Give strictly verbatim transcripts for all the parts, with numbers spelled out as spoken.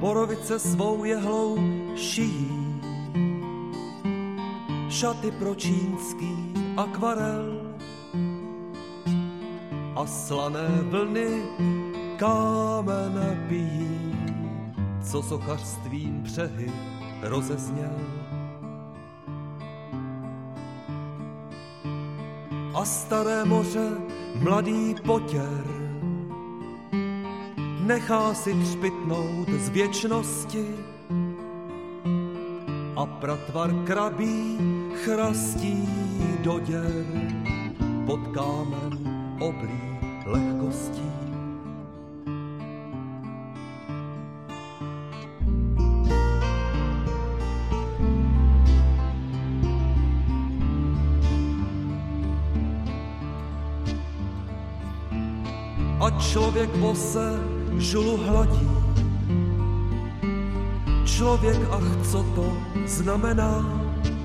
borovice svou jehlou šijí, šaty pro čínský akvarel a slané vlny kámen pijí, co sochařstvím břehy rozezněl. A staré moře mladý potěr nechá si třpitnout z věčnosti a pratvar krabí chrastí do děr pod kámen oblí lehkostí. A člověk bose žulu hladí. Člověk, ach, co to znamená,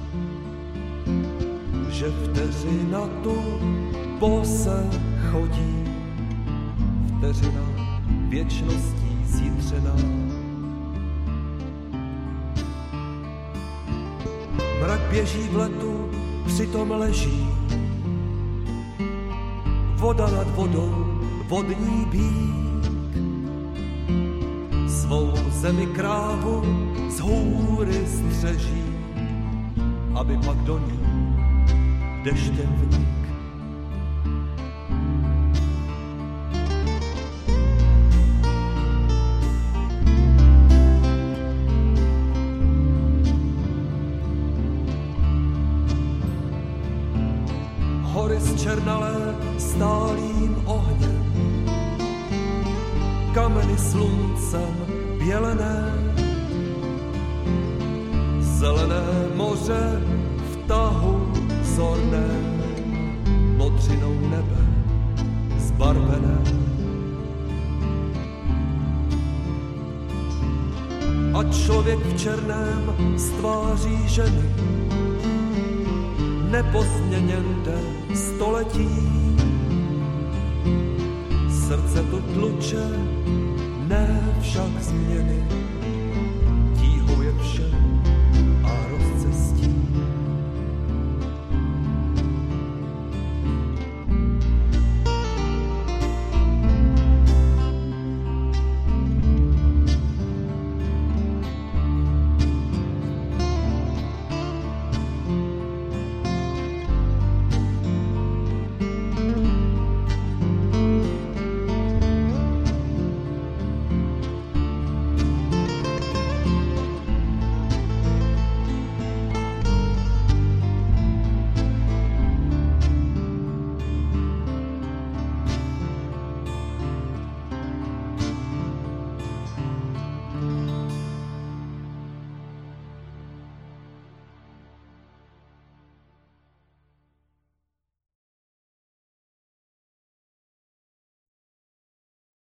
že vteřina tu bose chodí, vteřina věčností zjitřená. Mrak běží v letu, přitom leží voda nad vodou, vodní bík, svou zemi krávu z hůry střeží, aby pak do ní deštěm vník. Hory zčernalé stálým ohněm, kameny sluncem bělené, zelené moře v tahu zorné, modřinou nebe zbarvené. A člověk v černém z tváří ženy nepozměněn jde století, srdce tu tluče, ne však změny, tíhou je vše